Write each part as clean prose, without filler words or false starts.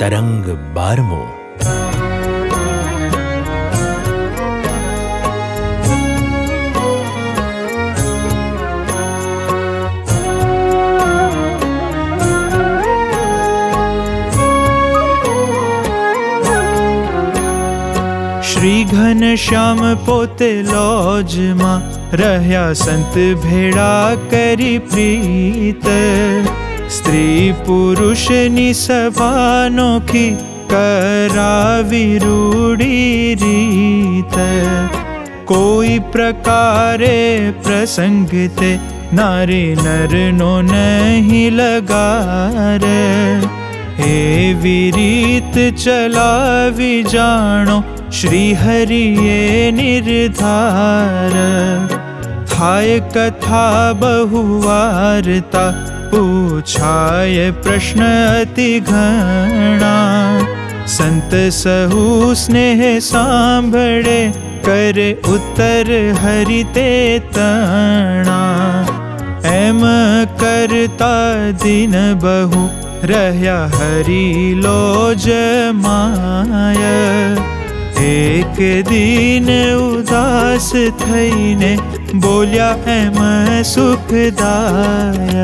તરંગ 12મો. શ્રી ઘનશ્યામ પોતે લોજમાં રહ્યા, સંત ભેળા કરી પ્રીત. સ્ત્રી પુરુષની સભા નોખી કરાવી રૂડી રીત. કોઈ પ્રકારે પ્રસંગ તે નારી નરનો નહીં લગાર. એવી રીત ચલાવી જાણો શ્રી હરિએ નિર્ધાર. થાય કથા બહુ વાર્તા, પૂછાય પ્રશ્ન અતિ ઘણા. સંત સહુ સ્નેહ સાંભળે, કરે ઉત્તર હરિ તે તણા. એમ કરતા દિન બહુ રહ્યા હરિ લોજ માય. એક દિન ઉદાસ થઈને બોલ્યા એમ સુખદાય.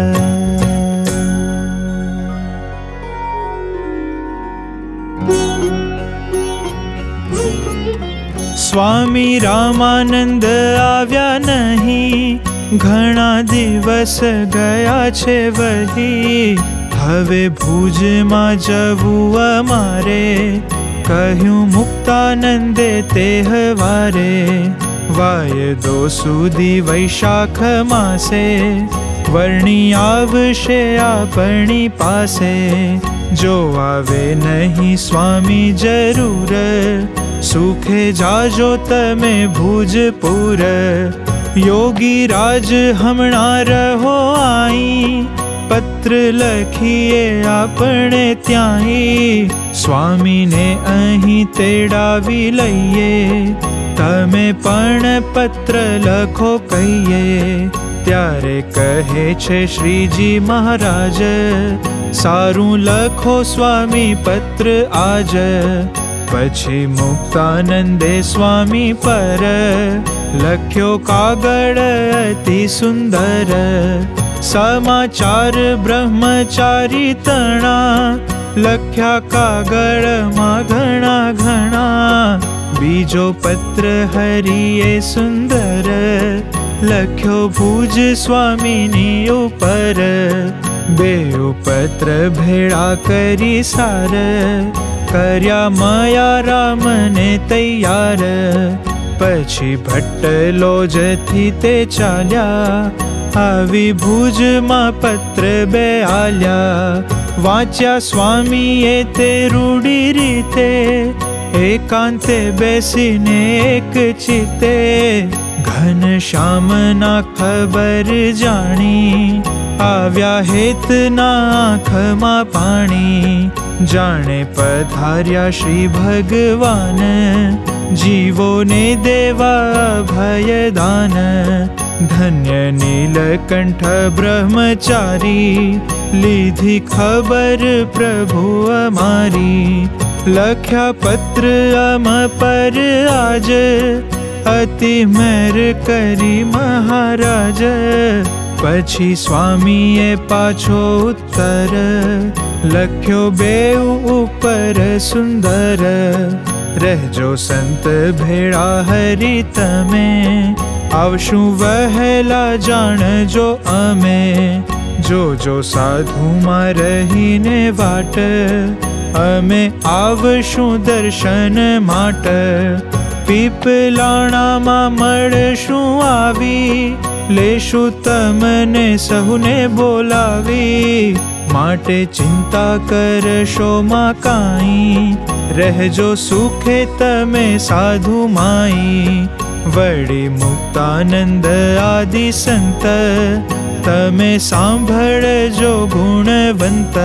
સ્વામી રામાનંદ આવ્યા નહીં, ઘણા દિવસ ગયા છે વહી. હવે ભુજમાં જવું અમારે, કહ્યું મુક્તાનંદે તહેવારે. વાયદો સુધી વૈશાખ માસે, વર્ણી આવશે આપણી પાસે. જો આવે નહીં સ્વામી જરૂર, સુખે જાજો તમે ભુજપુર. યોગી રાજ હમણાં રહો આઈ, પત્ર લખીએ આપણે ત્યાંય. સ્વામીને અહીં તેડાવી લઈએ, તમે પણ પત્ર લખો કહીએ. ત્યારે કહે છે શ્રીજી મહારાજ, સારું લખો સ્વામી પત્ર આજ. પછી મુક્તાનંદે સ્વામી પર લખ્યો કાગળ અતિ સુંદર. સમાચાર બ્રહ્મચારી તણા, લખ્યા કાગળમાં ઘણા ઘણા. બીજો પત્ર હરિએ સુંદર લખ્યો ભુજ સ્વામીની ઉપર. બેઉ પત્ર ભેળા કરી સાર, કર્યા મયા રામને તૈયાર. પછી ભટ્ટ લોજથી તે ચાલ્યા, આવી ભુજમાં પત્ર બે આલ્યા. વાંચ્યા સ્વામીએ તે રૂડી રીતે, એકાંતે બેસીને એક ચિત્તે. ઘનશ્યામના ખબર જાણી, આવ્યા હેતના આંખમાં પાણી. જાણે પધાર્યા શ્રી ભગવાન, જીવોને દેવા ભયદાન. ધન્ય નીલકંઠ બ્રહ્મચારી, લીધી ખબર પ્રભુ અમારી. લખ્યા પત્ર અમ પર આજ, અતિ મેર કરી મહારાજ. પછી સ્વામીએ પાછો ઉત્તર લખ્યો બેઉ ઉપર સુંદર. રહેજો સંત ભેળા હરિ તમે, આવશું વહેલા જાણજો અમે. જોજો સાધુમાં રહીને વાટ, અમે આવશું દર્શન માટે. પીપલાણામાં મળશું આવી, લેશું તમને સહુને બોલાવી. માટે ચિંતા કરશો માં કાંઈ, રહેજો સુખે તમે સાધુ માઈ. વળી મુક્તાનંદ આદિ સંત, તમે સાંભળજો ગુણવંત.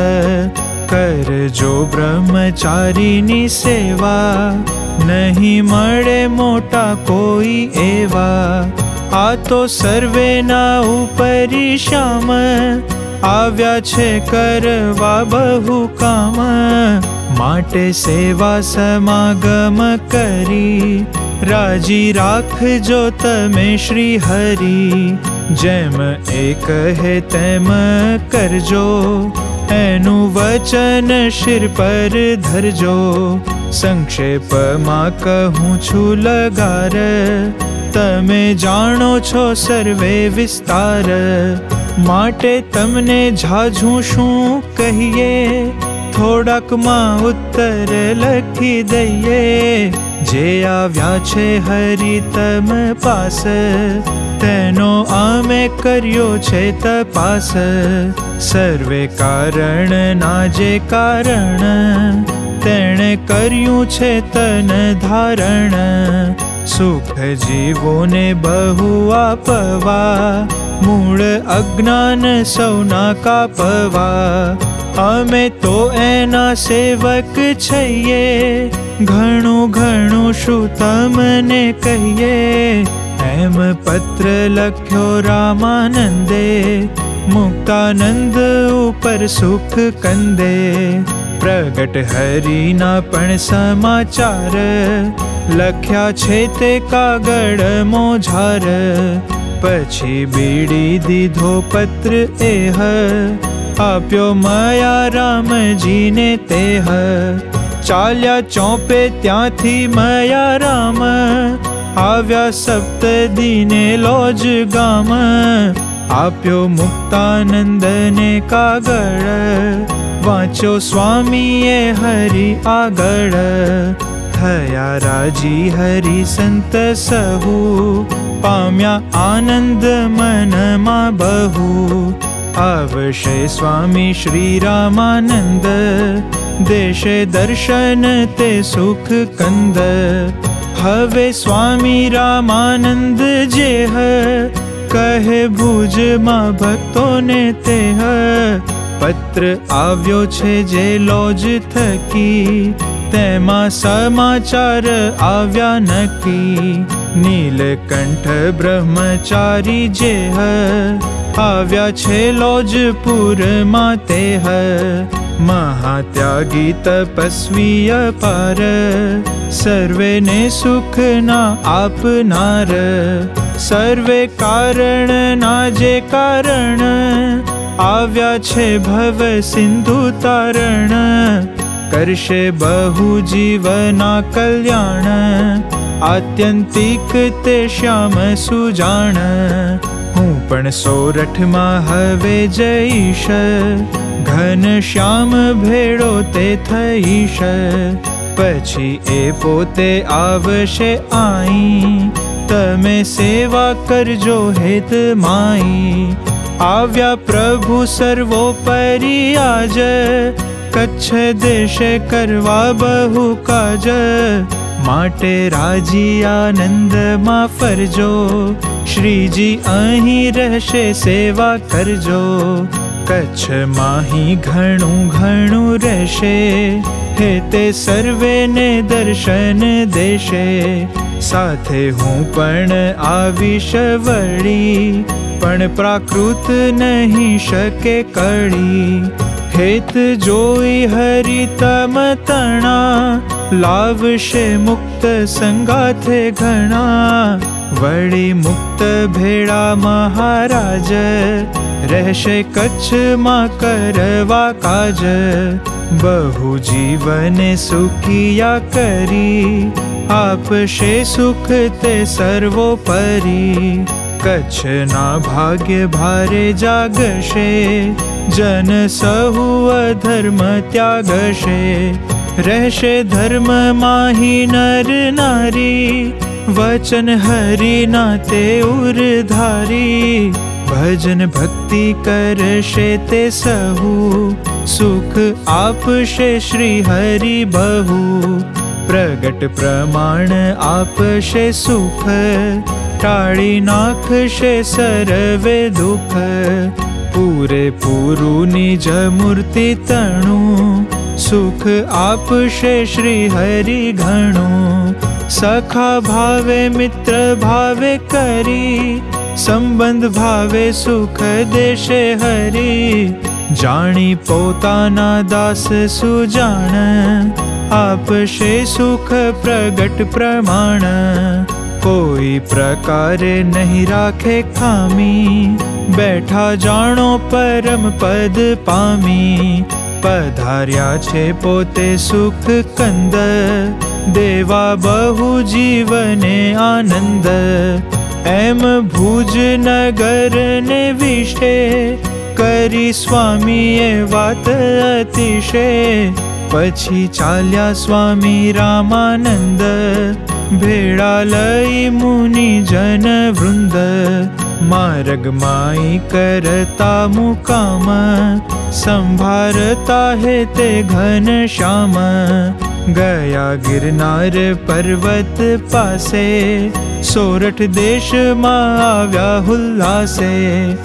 કરજો બ્રહ્મચારીની સેવા, નહીં મળે મોટા કોઈ એવા. આ તો સર્વેના ઉપરી શ્યામ, આવ્યા છે કરવા બહુ કામ. માટે સેવા સમાગમ કરી રાજી રાખજો તમે શ્રી હરિ. જેમ એ કહે તેમ કરજો, એનું વચન શિર પર ધરજો. સંક્ષેપમાં કહું છું લગાર, તમે જાણો છો સર્વે વિસ્તાર. માટે તમને ઝાઝું શું કહીએ, થોડાકમાં ઉત્તર લખી દઈએ. જે આવ્યા છે હરિ તમ પાસ, તેનો અમે કર્યો છે તપાસ. સર્વે કારણના જે કારણ, તેણે કર્યું છે તન ધારણ. સુખ જીવોને બહુ આપવા, મૂળ અજ્ઞાન સૌના કાપવા. અમે તો એના સેવક છીએ, ઘણું ઘણું શું તમને કહીએ. એમ પત્ર લખ્યો રામાનંદે, મુક્તાનંદ ઉપર સુખ કંદે. પ્રગટ હરિના પણ સમાચાર, લખ્યા છે તે કાગળ મોઝાર. પછી બીડી દીધો પત્ર એહ, આપ્યો મયા રામજીને તેહ. ચાલ્યા ચોપે ત્યાંથી મયા રામ, આવ્યા સપ્તદીને લોજ ગામ. આપ્યો મુક્તાનંદને કાગળ, વાંચ્યો સ્વામીએ હરિ આગળ. થયા રાજી હરિ સંત સહુ, પામ્યા આનંદ મનમાં બહુ. આવશે સ્વામી શ્રી રામાનંદ, દેશે દર્શન તે સુખ કંદ. હવે સ્વામી રામાનંદ જેહ, કહે ભુજમાં ભક્તોને તેહ. પત્ર આવ્યો છે જે લોજ થકી, તેમાં સમાચાર આવ્યા નક્કી. નીલકંઠ બ્રહ્મચારી જેહ, આવ્યા છે લોજપુરમાં તેહ. મહાત્યાગી તપસ્વી અપાર, સર્વેને સુખ ના આપનાર. સર્વે કારણના જે કારણ, આવ્યા છે ભવ સિંધુ તારણ. કરશે બહુ જીવના કલ્યાણ, આત્યંતિક તે શ્યામ સુજાણ. હું પણ સોરઠમાં હવે જઈશ, ઘન શ્યામ ભેળો તે થઈશ. પછી એ પોતે આવશે આઈ, તમે સેવા કરજો હેત માઈ. આવ્યા પ્રભુ સર્વોપરી આજ, કચ્છ દેશે કરવા બહુ કાજ. માટે રાજી આનંદમાં ફરજો, શ્રીજી અહીં રહેશે સેવા કરજો. કચ્છમાં હી ઘણું ઘણું રહેશે, હેતે સર્વેને દર્શન દેશે. સાથે હું પણ આવીશ વળી, પણ પ્રાકૃત નહીં શકે કળી. હેત જોઈ હરિ તમ તણા, લાવશે મુક્ત સંગાથે ઘણા. વળી મુક્ત ભેળા મહારાજ, રહેશે કચ્છમાં કરવા કાજ. બહુ જીવને સુખિયા કરી, આપશે સુખ તે સર્વોપરી. કચ્છના ભાગ્ય ભારે જાગશે, જન સહુ અધર્મ ત્યાગશે. રહેશે ધર્મમાં હી નર નારી, વચન હરિના તે ઉરધારી. ભજન ભક્તિ કરશે તે સહુ, સુખ આપશે શ્રી હરિ બહુ. પ્રગટ પ્રમાણ આપશે સુખ, ટાળી નાખશે સર્વે દુઃખ. પૂરેપૂરું નિજ મૂર્તિ તણું, સુખ આપશે શ્રી હરિ ઘણું. सखा भावे मित्र भावे करी, संबंध भावे सुख देशे हरी। जाणी पोताना दास सुजाण, आपशे सुख प्रगट प्रमाण। कोई प्रकारे नहीं राखे खामी, बैठा जाणो परम पद पामी। पधार्या छे पोते सुख कंद, देवा बहु जीवने आनंद। एम भुज नगर ने विषे, करी स्वामीए वात अतिशे। पछी चाल्या स्वामी रामानंद, भेड़ा लई मुनि जन वृंद। मार्ग माई करता मुकाम, संभारता है ते घन श्याम। गया गिरनार पर्वत पासे, सोरठ देश मा आव्या हुल्लासे।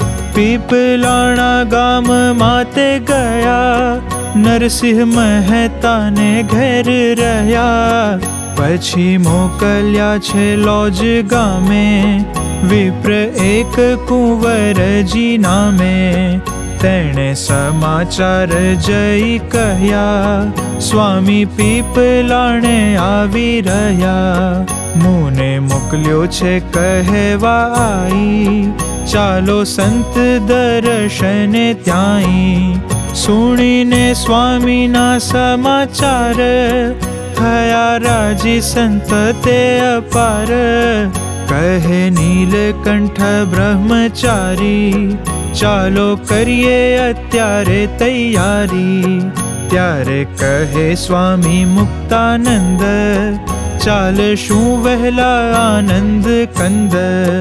पीपलाणा गाम माते गया, नरसिंह मेहता ने घेर रह्या। पछी मोकल्या छे लॉज गामे, विप्र एक कुंवरजी नामे। तेणे समाचार जई कहया, स्वामी पीपलाणे आवी रह्या। मुने मोकल्यो छे कहेवा आई, चालो संत दर्शने त्यांई। सुणीने स्वामीना समाचार, थया राजी संत ते अपार। कहे नीलकंठ ब्रह्मचारी, चालो करिए अत्यारे तैयारी। त्यारे कहे स्वामी मुक्तानंद, चाल शू वहला आनंद कंद।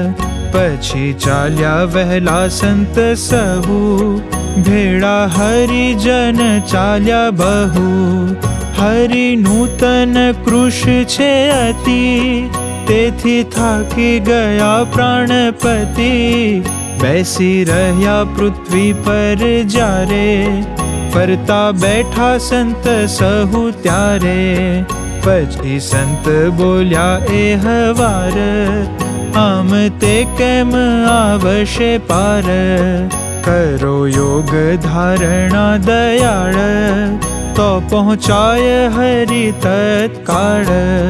पछी चाल्या वहला संत सहु, भेड़ा हरिजन चाल्या बहु। हरि नूतन कृष छे अति, तेथी थाकी गया प्राणपति। बैसी रह्या पृथ्वी पर जारे, फरता बैठा संत सहु त्यारे। पछी संत बोल्या एहवार, आम ते केम आवशे पार। करो योग धारणा दयाळ, तो पहुँचाय हरि तत्काळ।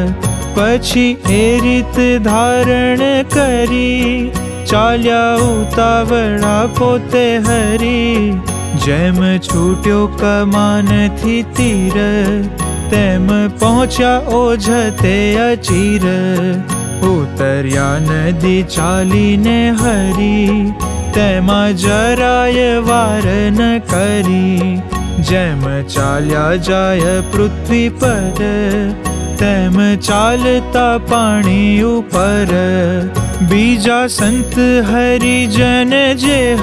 पछी ए रीत धारण करी, चाल्या उतावळा पोते हरी। जेम छूट्यो कमान थी तीर, तेम पहुँच्या ओझते अचीर। उतर्या नदी चालीने हरी, तेमा જરાય વાર ન કરી। જેમ ચાલ્યા જાય પૃથ્વી પર, તેમ ચાલતા પાણી ઉપર। બીજા સંત હરિજન જેહ,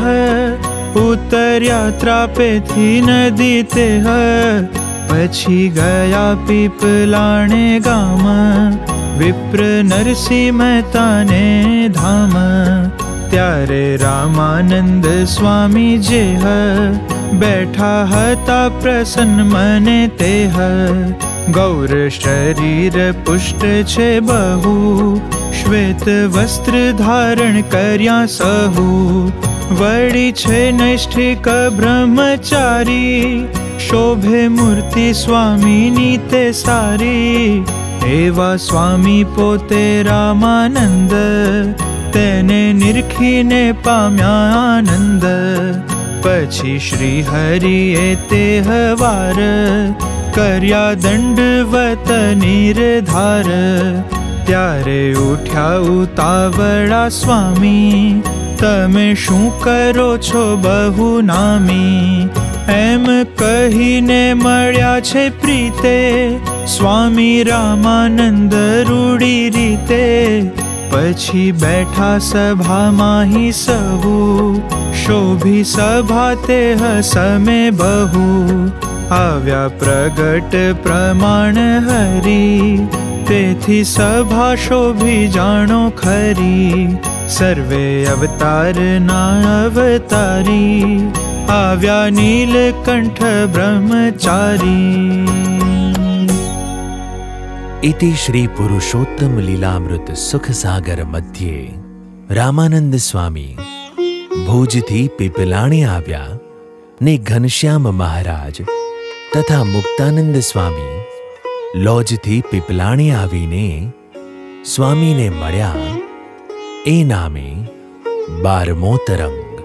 ઉતર્યા ત્રાપેથી નદી તેહ। પછી ગયા પીપલાણે ગામ, વિપ્ર નરસિંહ મહેતાને ધામ। ત્યારે રામાનંદ સ્વામી જેહ, बैठा हता प्रसन्न मने तेह। गौर शरीर पुष्ट छे बहु, श्वेत वस्त्र धारण कर्या सहु। वड़ी छे नैष्ठिक ब्रह्मचारी, शोभे मूर्ति स्वामीनी ते सारी। एवा स्वामी पोते रामानंद, तेने निरखीने पाम्या आनंद। पछी श्री हरिए तेहवार, कर्या दंडवत निर्धार। त्यारे उठ्या उतावळा स्वामी, तमे शू करो छो बहु नामी। एम कहीने मळ्या छे प्रीते, स्वामी रामानंद रूढी रीते। पछी बैठा सभा माही सहु, शोभी सभा ते हसमे बहु। आव्या प्रगट प्रमाण हरी, तेथी सभा शोभी जाणो खरी। सर्वे अवतार ना अवतारी, आव्या नीलकंठ ब्रह्मचारी। इति श्री पुरुषोत्तम लीलामृत सुख सागर मध्य रामानंद स्वामी भुजथी पीपलाणे आव्या ने घनश्याम महाराज तथा मुक्तानंद स्वामी लॉजथी पीपलाणे आवीने स्वामीने मळ्या। ए नामे 12मो तरंग।